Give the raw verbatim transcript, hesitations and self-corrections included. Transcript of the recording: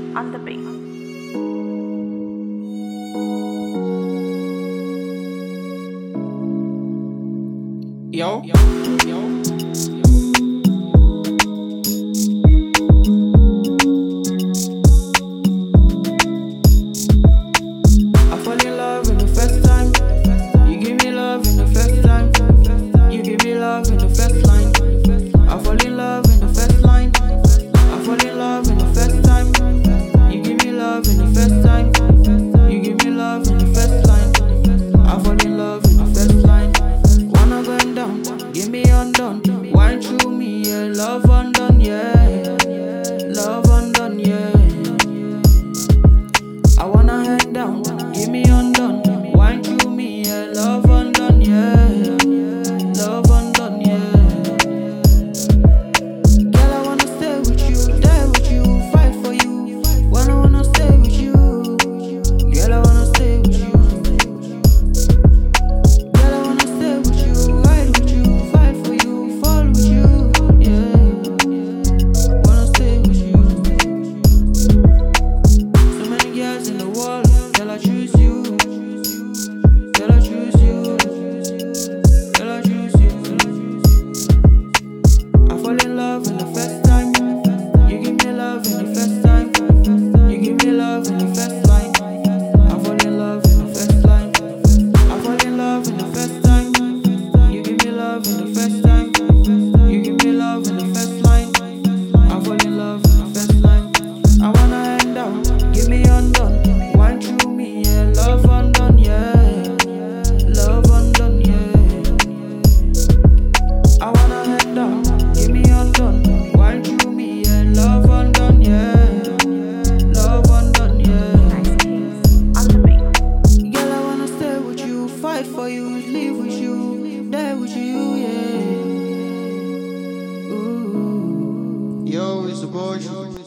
on the beat. Yo, yo, yo. I fall in love in the first time. You give me love in the first time. You give me love in the first line. I fall in love in the first line. I fall in love in the first time. You give me love in the first time. You give me love in the first line. I fall in love in the first line. Wanna go down, give me undone. Wine through me, yeah. Love undone, yeah. Love undone, yeah. I wanna head down, give me undone. Wine through me, yeah. Love undone, yeah. Love undone, yeah. Girl, I wanna stay with you, die with you, fight for you. Wanna wanna stay with you. Girl, I wanna stay with you. Girl, I wanna stay with you, ride with you, fight for you, fall with you, yeah. Wanna stay with you. So many girls in the world, girl, I choose you. Girl, I choose you. Girl, I choose you. I fall in love in the first time. You give me love in the first time. You give me love in the first line. I fall in love in the first line. I fall in love in the first time. You give me love in the first time. You give me love in the first line. I fall in love in the first line. I wanna end down, give me undone. Wine through me, yeah. Love undone, yeah. Love undone, yeah. I wanna head down, give me undone. Wine through me, yeah. Love undone, yeah. Love undone, yeah. On the beat. Girl, I wanna stay with you, fight for you, live with you, die with you, yeah. Ooh. Yo, it's the boy.